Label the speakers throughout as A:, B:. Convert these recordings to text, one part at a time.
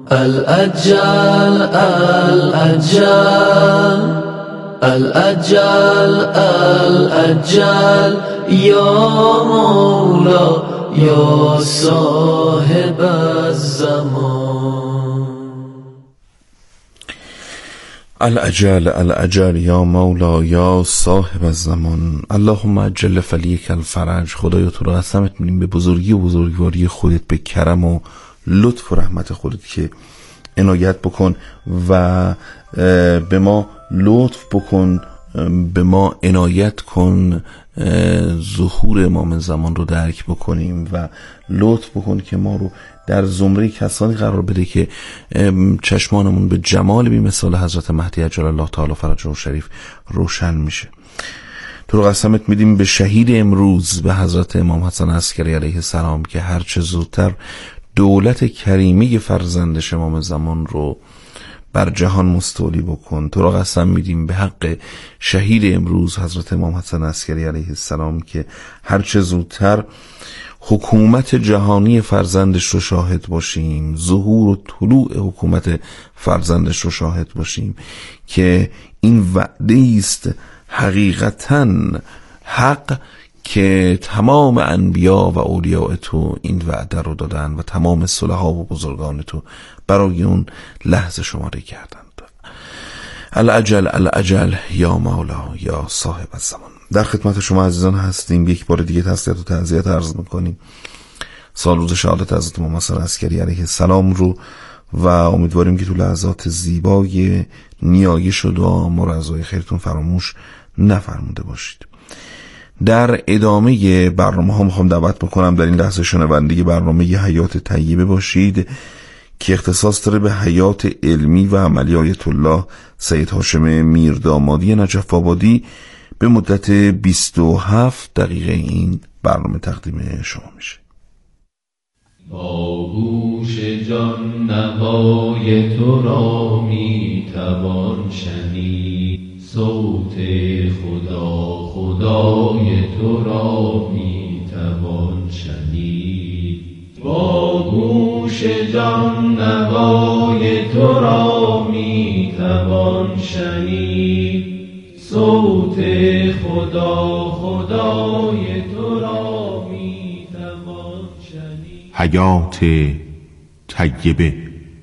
A: الأجل الأجل الأجل الأجل يا مولا يا صاحب الزمان.
B: الأجل الأجل یا مولا یا صاحب الزمان. اللهم اجل فلیک الفرج. خدایا تو رو قسمت می‌دیم به بزرگی و بزرگواری خودت، به کرم و لطف و رحمت خودت که عنایت بکن و به ما لطف بکن، به ما عنایت کن ظهور امام زمان رو درک بکنیم و لطف بکن که ما رو در زمره کسانی قرار بده که چشمانمون به جمال بی مثال حضرت مهدی عجل الله تعالی فرجه شریف روشن میشه. تو رو قسمت میدیم به شهید امروز، به حضرت امام حسن عسکری علیه السلام که هرچه زودتر دولت کریمه فرزندش امام زمان رو بر جهان مستولی بکن. تو را قسم میدیم به حق شهید امروز حضرت امام حسن عسکری علیه السلام که هرچه زودتر حکومت جهانی فرزندش رو شاهد باشیم، ظهور و طلوع حکومت فرزندش رو شاهد باشیم که این وعده است حقیقتاً حق که تمام انبیا و اولیاء تو این وعده رو دادن و تمام صلحا و بزرگان تو برای اون لحظه شماره کردند. العجل العجل یا مولا یا صاحب الزمان. در خدمت شما عزیزان هستیم. یک بار دیگه تسلیت و تعزیت عرض میکنیم سال روز شهادت حضرت امام حسن عسکری علیه السلام رو و امیدواریم که تو لحظات زیبای نیایش و دعا مرضای خیرتون فراموش نفرموده باشید. در ادامه برنامه ها میخوام دعوت بکنم در این لحظه شنونده برنامه حیات طیبه باشید که اختصاص داره به حیات علمی و عملی آیت الله سید هاشم میردامادی نجف آبادی. به مدت 27 دقیقه این برنامه تقدیم شما میشه.
C: با گوش جان نوای تو را میتوان شنید، صوت خدا خدای تو را میتوان شنید. با گوش جان نوای تو را میتوان شنید، صوت خدا خدای تو را میتوان شنید.
D: حیات طیبه.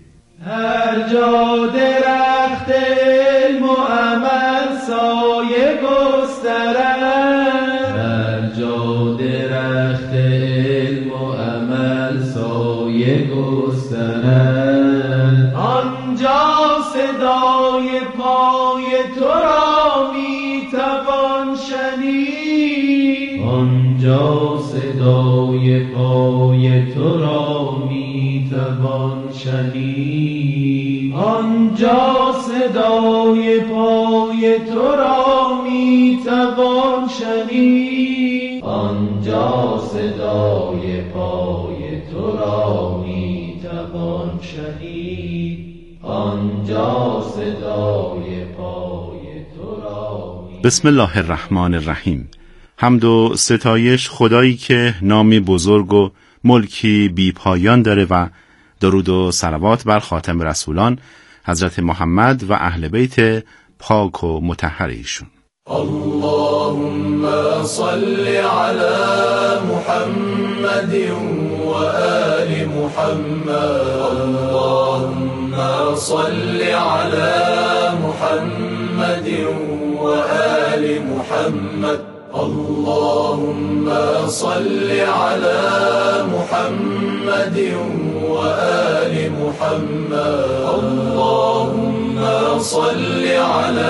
C: هر جا درخت علم و عمل سایه گسترد، هر جا درخت علم و عمل سایه گسترد، آنجا صدای پای تو را میتوان شنید، آنجا صدای پای تو را میتوان شنید، آنجا صدای پای تو را میتوان شنید، آنجا صدای پای تو را میتوان شنید، آنجا صدای پای تو را.
D: بسم الله الرحمن الرحیم. حمد و ستایش خدایی که نامی بزرگ و ملکی بی پایان داره و درود و صلوات بر خاتم رسولان حضرت محمد و اهل بیت پاک و مطهر ایشون.
A: اللهم صل على محمد و آل محمد. اللهم صل على محمد و آل محمد. اللهم صل على محمد و آل محمد. اللهم صل على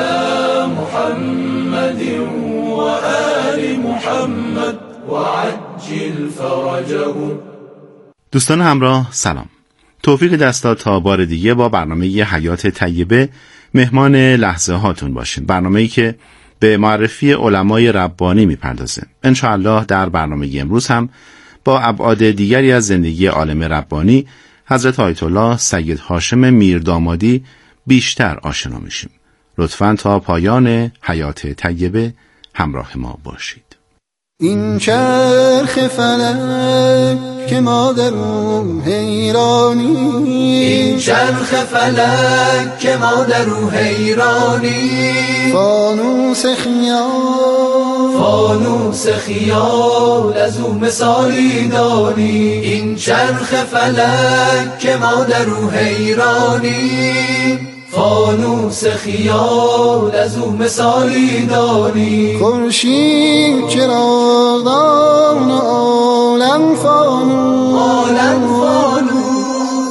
A: محمد و آل محمد و عجل فرجهم.
D: دوستان همراه سلام. توفیق دست داد تا بار دیگه با برنامه حیات طیبه مهمان لحظه هاتون باشیم. برنامه‌ای که به معرفی علمای ربانی میپردازه. انشاءالله در برنامه امروز هم با ابعاد دیگری از زندگی عالم ربانی حضرت آیت الله سید هاشم میردامادی بیشتر آشنا میشیم. لطفاً تا پایان حیات طیبه همراه ما باشید.
E: این چرخ فلک که ما در او حیرانی،
A: این چرخ فلک که ما در او حیرانی،
E: فانوس خیال،
A: فانوس خیال از او مثالی دانی. این چرخ فلک که ما در او حیرانی، فانوس خیال از او مثالی دانی.
E: خورشید چراغدان عالم فانوس،
A: عالم فانوس،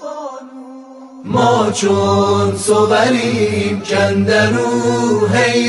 A: ما چون صوریم کندرو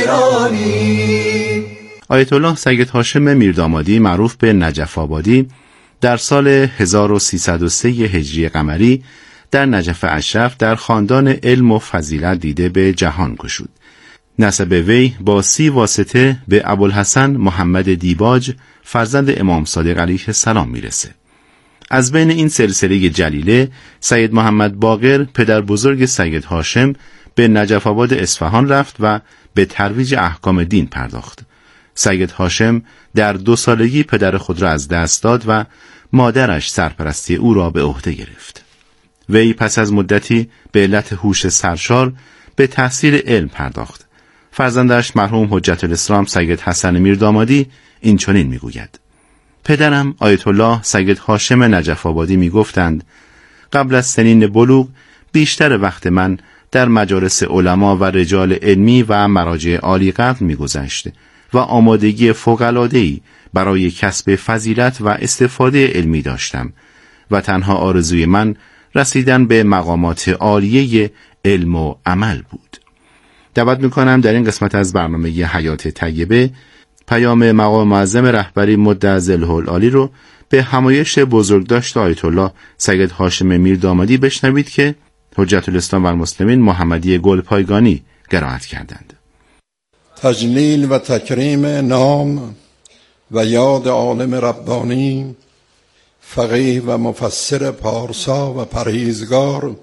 A: حیرانی.
D: آیت الله سید هاشم میردامادی معروف به نجف آبادی در سال 1303 هجری قمری در نجف اشرف در خاندان علم و فضیلت دیده به جهان گشود. نسب وی با 30 واسطه به ابوالحسن محمد دیباج فرزند امام صادق علیه السلام میرسه. از بین این سلسله جلیله سید محمد باقر پدر بزرگ سید هاشم به نجف آباد اصفهان رفت و به ترویج احکام دین پرداخت. سید هاشم در 2 سالگی پدر خود را از دست داد و مادرش سرپرستی او را به عهده گرفت. وی پس از مدتی به علت هوش سرشار به تحصیل علم پرداخت. فرزندش مرحوم حجت الاسلام سید حسن میردامادی این چنین میگوید: پدرم آیت الله سید هاشم نجف آبادی میگفتند قبل از سنین بلوغ بیشتر وقت من در مجالس علما و رجال علمی و مراجع عالی قدر میگذشت و آمادگی فوق‌العاده‌ای برای کسب فضیلت و استفاده علمی داشتم و تنها آرزوی من رسیدن به مقامات عالیه علم و عمل بود. دعوت میکنم در این قسمت از برنامه حیات طیبه پیام مقام معظم رهبری مدعظله العالی رو به همایش بزرگداشت آیت الله سید هاشم میردامادی بشنوید که حجت الاسلام و المسلمین محمدی گلپایگانی قرائت کردند.
F: تجلیل و تکریم نام و یاد عالم ربانی، فقیه و مفسر پارسا و پرهیزگار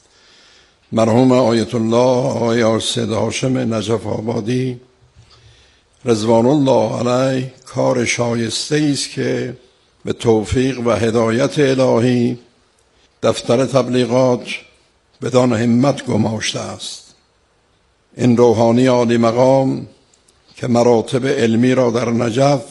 F: مرحوم آیت الله آقای سید هاشم نجف آبادی رضوان الله علیه کار شایسته است که به توفیق و هدایت الهی دفتر تبلیغات بدان همت گماشته است. این روحانی عالی مقام که مراتب علمی را در نجف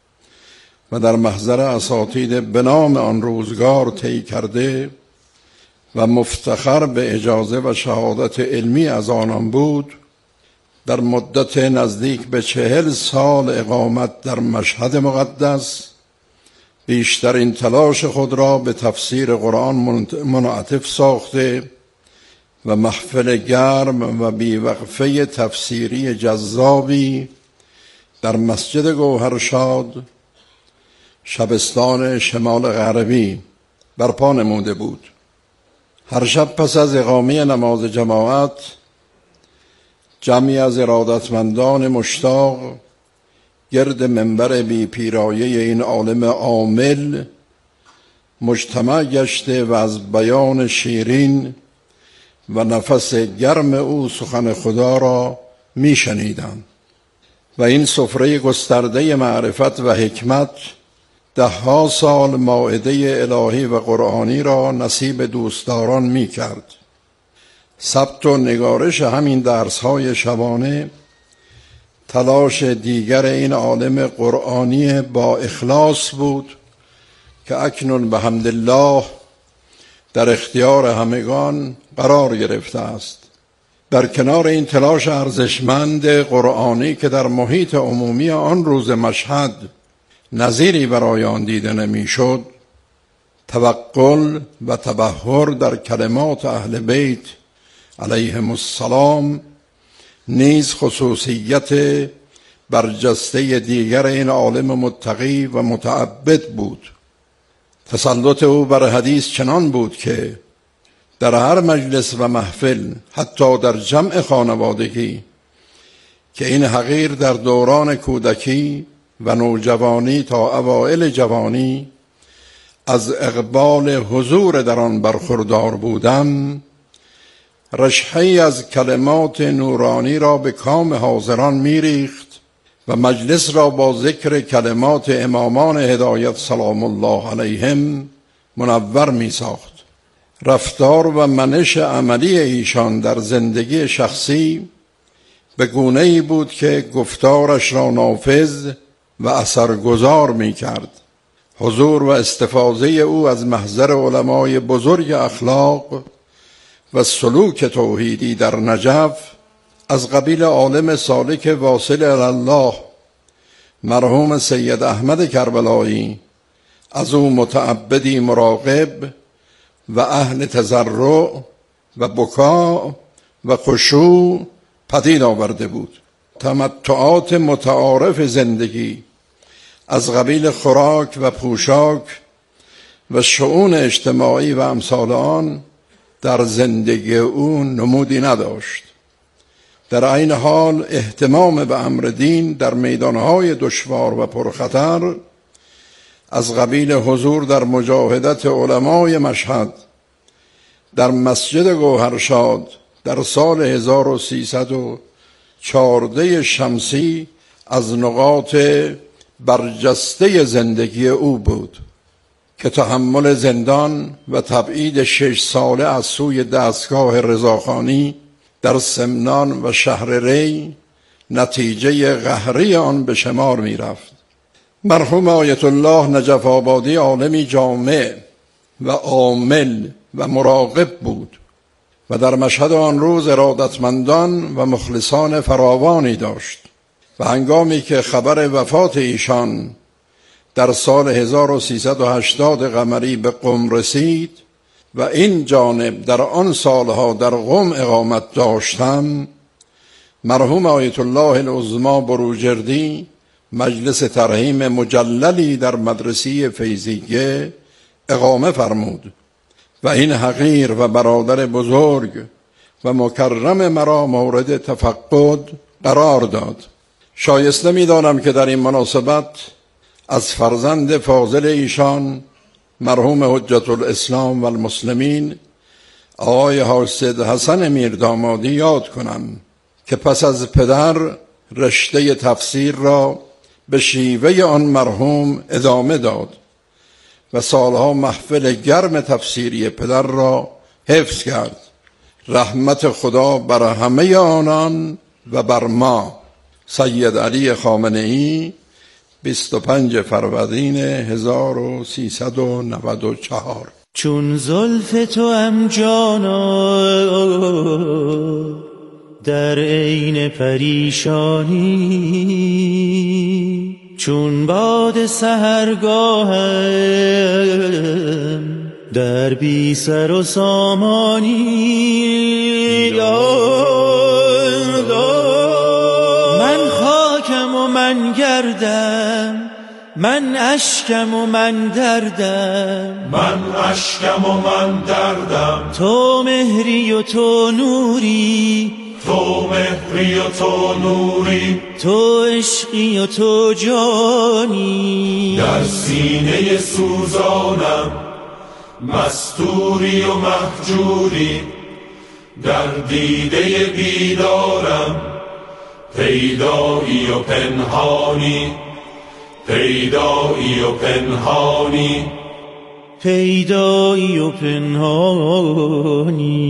F: و در محضر اساتید به نام آن روزگار طی کرده و مفتخر به اجازه و شهادت علمی از آنان بود، در مدت نزدیک به 40 سال اقامت در مشهد مقدس بیشترین تلاش خود را به تفسیر قرآن منعطف ساخته و محفل گرم و بیوقفه تفسیری جذابی در مسجد گوهرشاد شبستان شمال غربی برپا نموده بود. هر شب پس از اقامه نماز جماعت جمعی از ارادتمندان مشتاق گرد منبر بی پیرایه این عالم عامل مجتمع گشته و از بیان شیرین و نفس گرم او سخن خدا را می شنیدند و این سفره گسترده معرفت و حکمت 10 سال مائده الهی و قرآنی را نصیب دوستداران می کرد. ثبت و نگارش همین درس‌های شبانه تلاش دیگر این عالم قرآنی با اخلاص بود که اکنون به حمدالله در اختیار همگان قرار گرفته است. در کنار این تلاش ارزشمند قرآنی که در محیط عمومی آن روز مشهد نظیری برای آن دیده نمی‌شد، توقل و تبحر در کلمات اهل بیت علیهم السلام نیز خصوصیت برجسته دیگر این عالم متقی و متعبد بود. تسلط او بر حدیث چنان بود که در هر مجلس و محفل، حتی در جمع خانوادگی که این حقیر در دوران کودکی و نوجوانی تا اوائل جوانی از اقبال حضور در آن برخوردار بودم، رشحه‌ای از کلمات نورانی را به کام حاضران میریخت و مجلس را با ذکر کلمات امامان هدایت سلام الله علیهم منور می ساخت. رفتار و منش عملی ایشان در زندگی شخصی به گونه‌ای بود که گفتارش را نافذ و اثرگذار می کرد. حضور و استفاضه او از محضر علمای بزرگ اخلاق و سلوک توحیدی در نجف از قبیل عالم سالک واصل الله مرحوم سید احمد کربلایی، از او متعبدی مراقب و اهل تضرع و بکا و خشوع پدید آورده بود. تمتعات متعارف زندگی از قبیل خوراک و پوشاک و شؤون اجتماعی و امثال آن در زندگی او نمودی نداشت. در عین حال اهتمام به امر دین در میدانهای دشوار و پرخطر از قبیل حضور در مجاهدت علمای مشهد در مسجد گوهرشاد در سال 1314 شمسی از نقاط برجسته زندگی او بود که تحمل زندان و تبعید 6 ساله از سوی دستگاه رضاخانی در سمنان و شهر ری نتیجه قهری آن به شمار می رفت. مرحوم آیت الله نجف آبادی عالمی جامع و عامل و مراقب بود و در مشهد آن روز ارادتمندان و مخلصان فراوانی داشت و هنگامی که خبر وفات ایشان در سال 1380 قمری به قم رسید و این جانب در آن سالها در قم اقامت داشتم، مرحوم آیت الله العظما بروجردی مجلس ترحیم مجللی در مدرسه فیضیه اقامه فرمود و این حقیر و برادر بزرگ و مکرم مرا مورد تفقد قرار داد. شایسته می دانم که در این مناسبت از فرزند فاضل ایشان مرحوم حجت الاسلام و المسلمین آقای حاسد حسن میردامادی یاد کنم که پس از پدر رشته تفسیر را به شیوه آن مرحوم ادامه داد و سالها محفل گرم تفسیری پدر را حفظ کرد. رحمت خدا بر همه آنان و بر ما. سید علی خامنه‌ای 25 فروردین 1394.
C: چون زلف تو ام جانا در عین پریشانی، چون باد سحرگاهم در بی سر و سامانی. من خاکم و من گردم، من اشکم و من دردم،
G: من اشکم و من دردم،
C: تو مهری و تو نوری،
G: تو مهری و تو نوری،
C: تو عشقی و تو جانی.
G: در سینه سوزانم مستوری و مهجوری، در دیده بیدارم پیدایی و پنهانی، پیدایی و پنهانی،
C: پیدایی و پنهانی.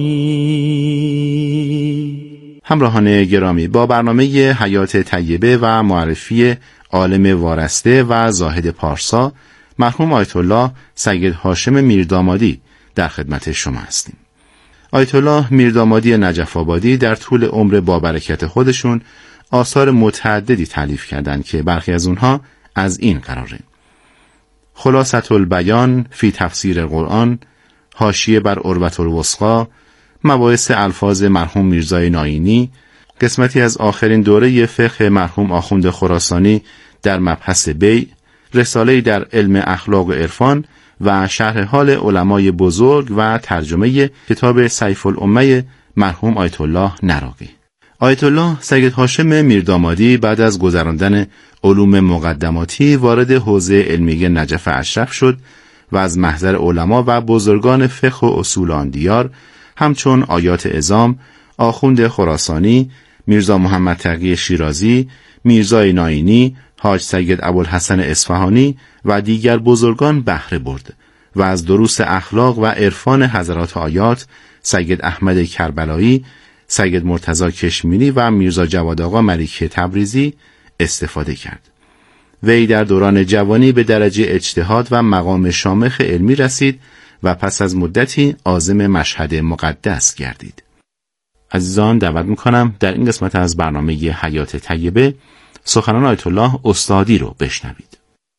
D: همراهان گرامی، با برنامه حیات طیبه و معرفی عالم وارسته و زاهد پارسا مرحوم آیت الله سید هاشم میردامادی در خدمت شما هستیم. آیت الله میردامادی نجف آبادی در طول عمر با برکت خودشون آثار متعددی تالیف کردند که برخی از اونها از این قراره: خلاصة البیان فی تفسیر قرآن، حاشیه بر عروة الوثقی، مباحث الفاظ مرحوم میرزای ناینی، قسمتی از آخرین دوره فقه مرحوم آخوند خراسانی در مبحث بیع، رساله‌ای در علم اخلاق و عرفان و شرح حال علمای بزرگ و ترجمه کتاب سیف الامه مرحوم آیت الله نراقی. آیت الله سید هاشم میردامادی بعد از گذراندن علوم مقدماتی وارد حوزه علمی نجف اشرف شد و از محضر علما و بزرگان فقه و اصول آن دیار همچون آیات عظام، آخوند خراسانی، میرزا محمد تقی شیرازی، میرزای ناینی، حاج سید ابوالحسن اصفهانی و دیگر بزرگان بهره برد و از دروس اخلاق و عرفان حضرات آیات، سید احمد کربلایی، سید مرتضی کشمیری و میرزا جواد آقا ملیکی تبریزی استفاده کرد. وی در دوران جوانی به درجه اجتهاد و مقام شامخ علمی رسید و پس از مدتی عازم مشهد مقدس گردید. عزیزان دعوت میکنم در این قسمت از برنامه حیات طیبه سخنان آیت الله استادی رو بشنوید.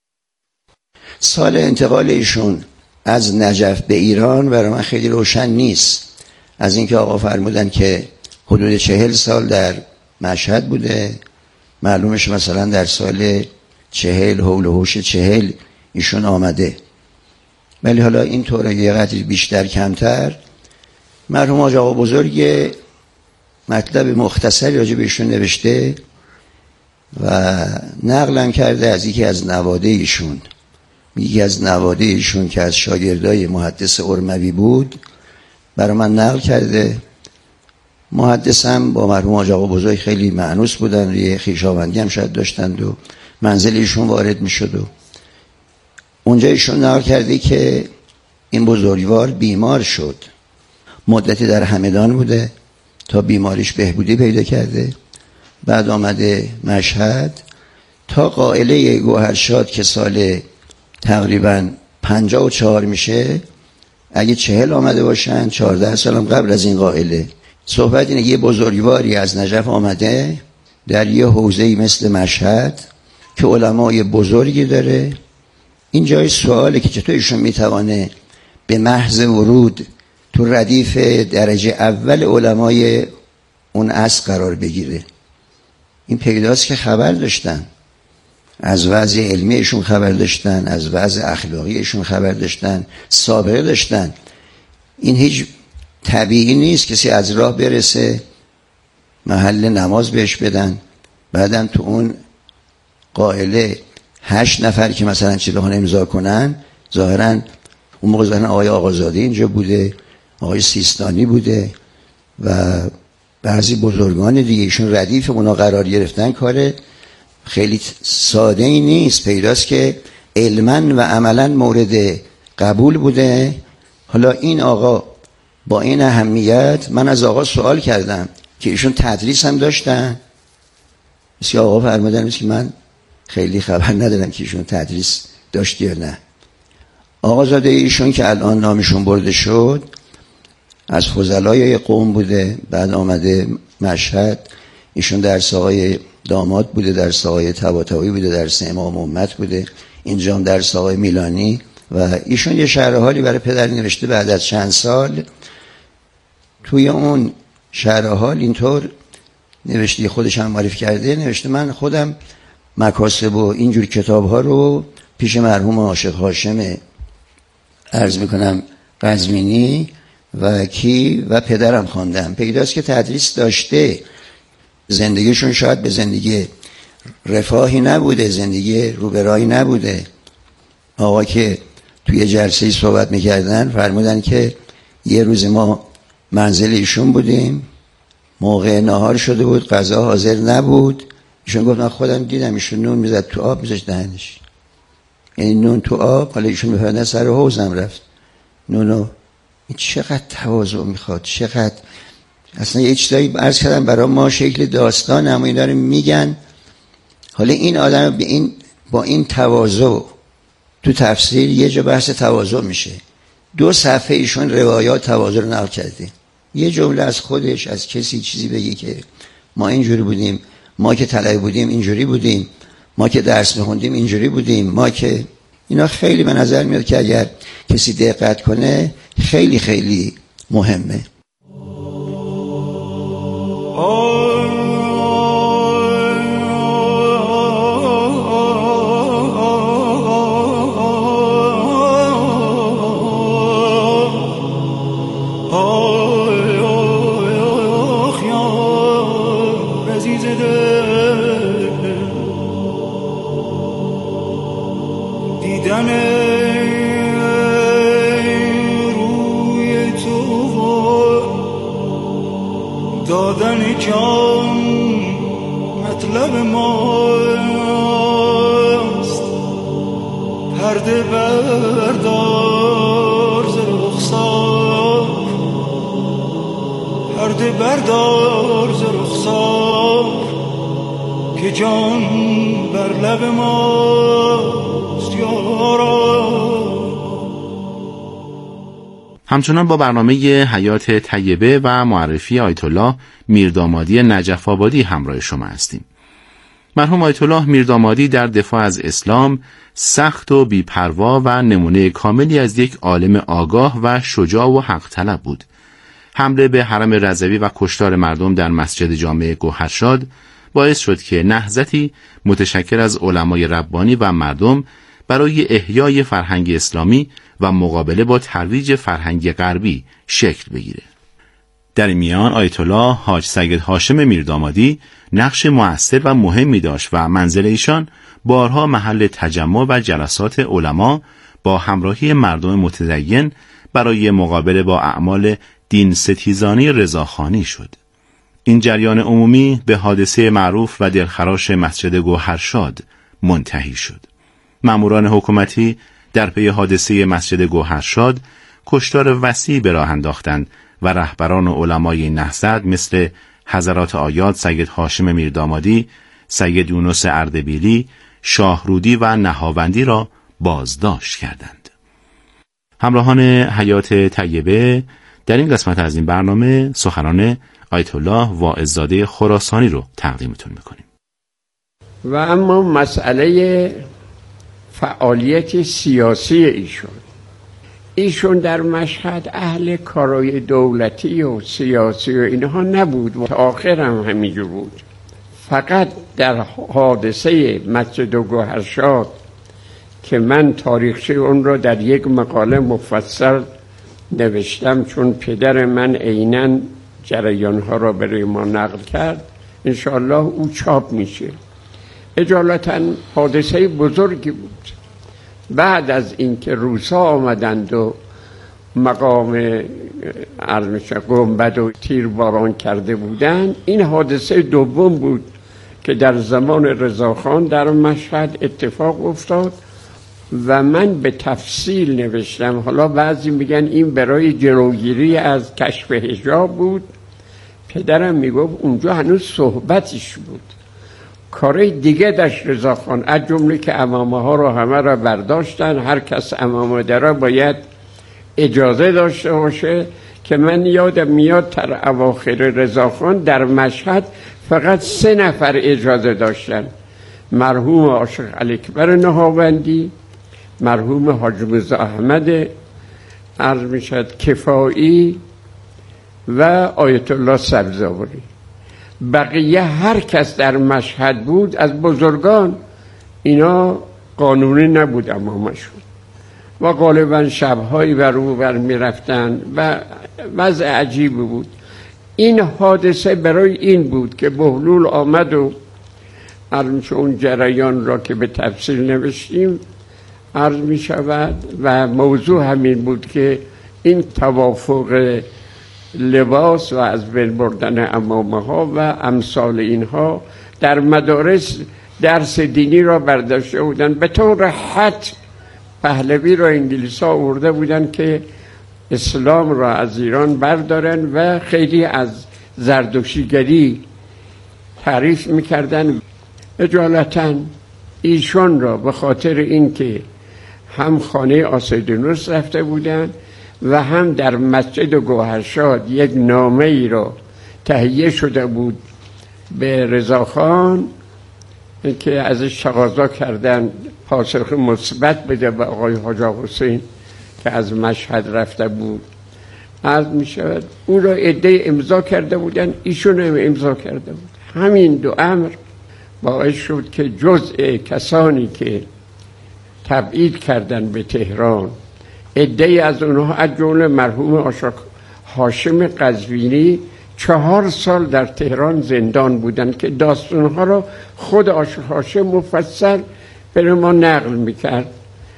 H: سال انتقال ایشون از نجف به ایران برای من خیلی روشن نیست، از اینکه آقا فرمودن که حدود 40 سال در مشهد بوده، معلومش مثلا در سال 40 حول و حوش 40 ایشون آمده، ولی حالا این طوره یه قدری بیشتر کمتر. مرحوم حاج آقا بزرگ مطلب مختصری راجع به ایشون نوشته و نقلم کرده از یکی از نواده ایشون. یکی از نواده ایشون که از شاگردای محدث ارموی بود برای من نقل کرده. محدثم با مرحوم حاج آقا بزرگ خیلی مأنوس بودن، یه خویشاوندی هم شاید داشتند و منزل ایشون وارد می شد و اونجا ایشون نقل کرده که این بزرگوار بیمار شد، مدتی در همدان بوده تا بیماریش بهبودی پیدا کرده، بعد آمده مشهد تا قائله گوهرشاد که سال تقریبا 54 میشه، اگه 40 آمده باشن 14 سال هم قبل از این قائله. صحبت اینه یه بزرگواری از نجف آمده در یه حوزه‌ای مثل مشهد که علمای بزرگی داره. این جای سواله که چطور ایشون میتوانه به محض ورود تو ردیف درجه اول علمای اون عصر قرار بگیره. این پیداست که خبر داشتن، از وضع علمی ایشون خبر داشتن، از وضع اخلاقی ایشون خبر داشتن، سابقه داشتن. این هیچ طبیعی نیست کسی از راه برسه محل نماز بهش بدن، بعدم تو اون قائله 8 نفر که مثلا چراغ امضا کنن، ظاهرا اون موقع ظاهرا آقای آقازاده اینجا بوده، آقای سیستانی بوده و بعضی بزرگان دیگه ایشون ردیف اونا قرار گرفتن. کار خیلی ساده ای نیست، پیداست که علما و عملا مورد قبول بوده. حالا این آقا با این اهمیت، من از آقا سوال کردم که ایشون تدریس هم داشتن، مثل آقا فرمودن که من خیلی خبر ندارم که ایشون تدریس داشت یا نه. آقازاده ایشون که الان نامشون برده شد از فضلای قوم بوده، بعد آمده مشهد، ایشون درس آقای داماد بوده، درس آقای طباطبایی بوده، درس امام امت بوده، اینجا هم درس آقای میلانی و ایشون یه شرح حالی برای پدر نوشته. بعد از چند سال توی اون شرح حال اینطور نوشته، خودش هم معرفی کرده، نوشته من خودم مکاسب و اینجور کتاب ها رو پیش مرحوم عاشق هاشم عرض میکنم قزوینی و پدرم خواندم. پیداست که تدریس داشته. زندگیشون شاید به زندگی رفاهی نبوده، زندگی روبرایی نبوده. آقا که توی جلسه‌ای صحبت میکردن فرمودن که یه روز ما منزل ایشون بودیم، موقع نهار شده بود، غذا حاضر نبود. ایشون گفت من خودم دیدم ایشون نون میزد تو آب میذاشت دهنش، یعنی نون تو آب. حالا ایشون بفرمودن سر حوضم رفت نونو. این چقدر تواضع میخواد، چقدر اصلا یه چیزایی عرض کردم برای ما شکل داستان، اما اینا رو میگن. حالا این آدم با این تواضع تو تفسیر یه جا بحث تواضع میشه، 2 صفحه ایشون روایات تواضع رو نقل کرده. یه جمله از خودش از کسی چیزی بگی که ما اینجوری بودیم، ما که طلبه بودیم اینجوری بودیم، ما که درس میخوندیم اینجوری بودیم، ما که اینا خیلی به نظر میاد که اگر کسی دقت کنه خیلی خیلی مهمه.
E: دادن جان مطلب ماست، پرده بردار ز رخسار، پرده بردار ز رخسار که جان بر لب ماست یارا.
D: همچنان با برنامه حیات طیبه و معرفی آیت الله میردامادی نجف آبادی همراه شما هستیم. مرحوم آیت الله میردامادی در دفاع از اسلام سخت و بی‌پروا و نمونه کاملی از یک عالم آگاه و شجاع و حق طلب بود. حمله به حرم رضوی و کشتار مردم در مسجد جامع گوهرشاد باعث شد که نهضتی متشکل از علمای ربانی و مردم برای احیای فرهنگ اسلامی و مقابله با ترویج فرهنگ غربی شکل بگیره. در این میان آیت الله حاج سید هاشم میردامادی نقش مؤثر و مهمی داشت و منزل ایشان بارها محل تجمع و جلسات علما با همراهی مردم متدین برای مقابله با اعمال دین ستیزانی رضاخانی شد. این جریان عمومی به حادثه معروف و دلخراش مسجد گوهرشاد منتهی شد. ماموران حکومتی در پی حادثه مسجد گوهرشاد کشتار وسیعی به راه انداختند و رهبران و علمای نهضت مثل حضرات آیات سید هاشم میردامادی، سید یونس اردبیلی، شاهرودی و نهاوندی را بازداشت کردند. همراهان حیات طیبه، در این قسمت از این برنامه سخنان آیت الله واعظزاده خراسانی رو تقدیمتون میکنیم.
I: و اما مسئله فعالیت سیاسی ایشون در مشهد اهل کارای دولتی و سیاسی و اینها نبود و آخر هم همینجور بود. فقط در حادثه مسجد گوهرشاد که من تاریخچه اون رو در یک مقاله مفصل نوشتم، چون پدر من عیناً جریانها را برای ما نقل کرد، انشاءالله او چاپ میشه. اجالتا حادثه بزرگی بود. بعد از اینکه روسا آمدند و مقام گنبد و تیرباران کرده بودند، این حادثه دوم بود که در زمان رضاخان در مشهد اتفاق افتاد و من به تفصیل نوشتم. حالا بعضی میگن این برای جلوگیری از کشف حجاب بود. پدرم میگفت اونجا هنوز صحبتش بود، کارهای دیگه داشت رضاخان، از جمله که عمامه ها رو همه را برداشتن، هر کس عمامه داره باید اجازه داشته باشه. که من یادم میاد در اواخر رضاخان در مشهد فقط 3 نفر اجازه داشتن: مرحوم عاشق علی‌اکبر نهاوندی، مرحوم حاج میرزا احمد عرض میشد کفایی و آیت الله سبزواری. بقیه هر کس در مشهد بود از بزرگان اینا قانونی نبود امامشون و غالبا شبهایی بر او بر می رفتن و وضع عجیبی بود. این حادثه برای این بود که بهلول آمد و عرض اون جریان را که به تفصیل نوشتیم عرض می شود و موضوع همین بود که این توافق لباس و از بین بردن عمامه ها و امثال اینها در مدارس درس دینی را برداشته بودن. به طور حد پهلوی را انگلیس ها آورده بودن که اسلام را از ایران بردارن و خیلی از زردشتیگری تعریف میکردن. اجالتا ایشان را به خاطر اینکه هم خانه آسیدونوس رفته بودن و هم در مسجد گوهرشاد یک نامه ای را تهیه شده بود به رضاخان که ازش تقاضا کردن پاسخ مثبت بده به آقای حاج حسین که از مشهد رفته بود. عرض می شود اون را عده امضا کرده بودن، ایشون هم امضا کرده بود. همین دو امر باعث شد که جزء کسانی که تبعید کردن به تهران، عده از اونها از جمله مرحوم عاشق هاشم قزوینی 4 سال در تهران زندان بودن که داستانها را خود عاشق هاشم مفصل به ما نقل میکرد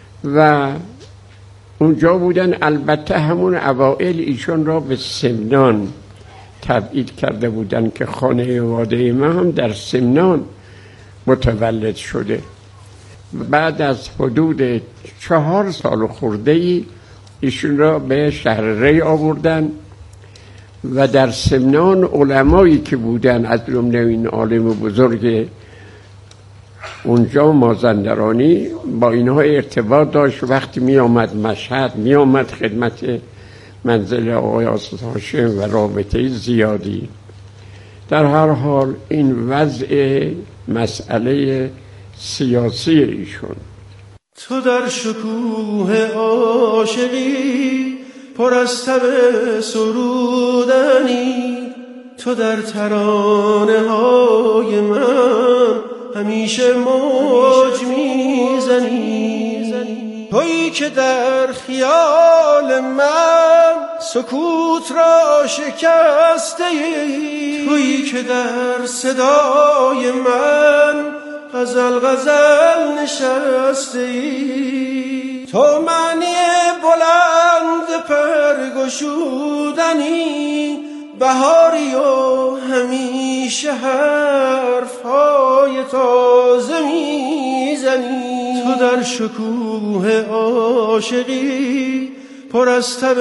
I: و اونجا بودن. البته همون اوائل ایشون را به سمنان تبعید کرده بودن که خانواده ما هم در سمنان متولد شده. بعد از حدود 4 سال خورده‌ای ایشون را به شهر ری آوردن و در سمنان علمایی که بودن، از جمله این عالم بزرگ اونجا مازندرانی، با اینها ارتباط داشت. وقتی می آمد مشهد، می آمد خدمت منزل آقای آستاذ هاشم و رابطه زیادی. در هر حال این وضع مسئله سیاسی ایشون.
E: تو در شکوه عاشقی پر از تب سرودنی، تو در ترانه های من همیشه موج میزنی، تویی که در خیال من سکوت را شکسته ای، تویی که در صدای من غزل غزل نشسته ای، تو معنی بلند پرگشودنی، بهاری و همیشه حرفهای تازه میزنی، تو در شکوه عاشقی پر از تب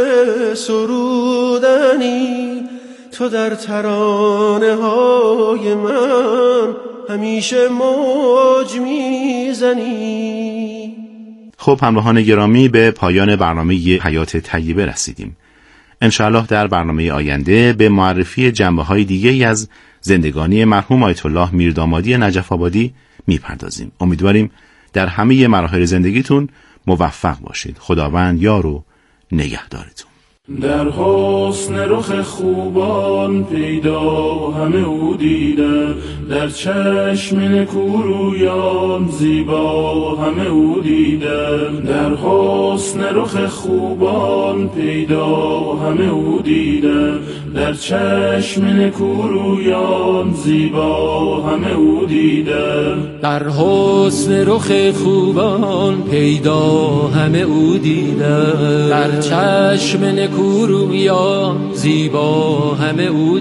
E: سرودنی، تو در ترانه های من همیشه موج میزنی.
D: خب همراهان گرامی، به پایان برنامه حیات طیبه رسیدیم. انشاءالله در برنامه آینده به معرفی جنبه‌های دیگه‌ای از زندگانی مرحوم آیت الله میردامادی نجف آبادی میپردازیم. امیدواریم در همه مراحل زندگیتون موفق باشید. خداوند یار و نگهدارتون.
G: در حسن رخ خوبان پیدا همه او دیدم، در چشم نکورویان زیبا همه او دیدم، در حسن رخ خوبان پیدا همه او دیدم، در چشم نکورویان زیبا همه او دیدم،
J: در حسن رخ خوبان پیدا همه او دیدم، در چشم نکورویان زیبا همه او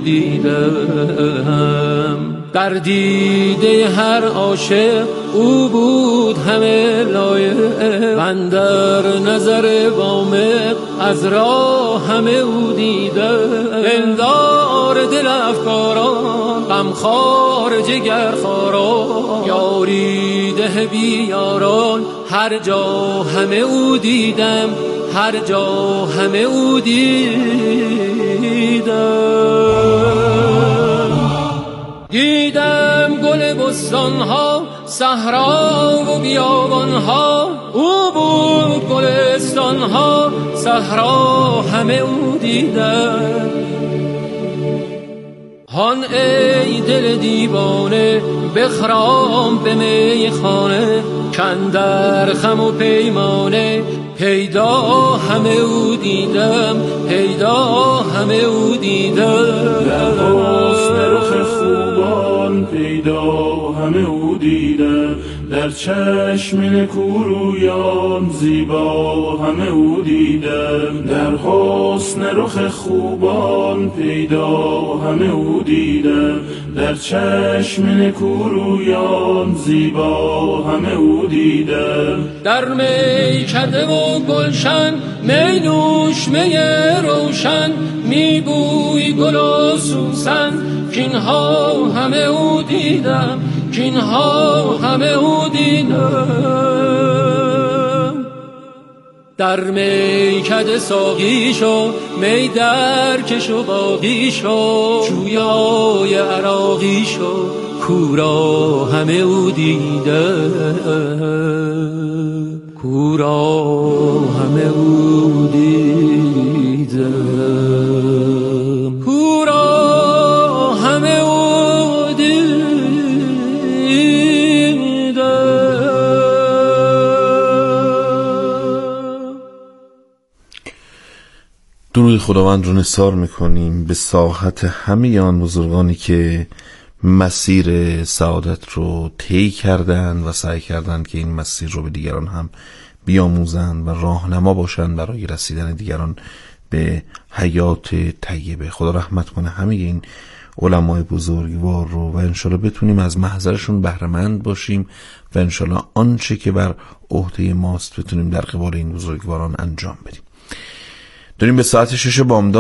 J: دیدم، در دیده هر عاشق او بود همه لایق، من در نظر وامق از راه همه او دیدم، دلدار دل افکاران غمخوار جگرخواران، یاری ده بیاران هر جا همه او دیدم، هر جا همه او دیدم گل بستانها، صحرا و بیابانها، او بود گلستانها، صحرا همه او دیدم. هان ای دل دیوانه بخرام به میخانه، کاندر خم و پیمانه پیدا همه او دیدم، پیدا همه او دیدم،
G: در حسن رخ خوبان پیدا همه او دیدم، در چشم نکورویان زیبا همه او دیدم، در حسن رخ خوبان پیدا همه او دیدم، در چشم نکورویان زیبا همه او دیدم، در میکده و گلشن می نوش می روشن، می بوی گل و سوسن، کینها همه او دیدم، کینها همه او دیدم، در میکده ساقی شو می در کش و باقی شو، جویای عراقی شو کورا همه او دیدم، کورا همه او دیدم، کورا همه او دیدم.
B: درود خداوند رو نثار میکنیم به ساحت همه آن بزرگانی که مسیر سعادت رو طی کردند و سعی کردند که این مسیر رو به دیگران هم بیاموزند و راهنما باشند برای رسیدن دیگران به حیات طیبه. خدا رحمت کنه همه این علمای بزرگوار رو و انشالله بتونیم از محضرشون بهره مند باشیم و انشالله آنچه که بر عهده ماست بتونیم در قبال این بزرگواران انجام بدیم. داریم به ساعت 6 بامداد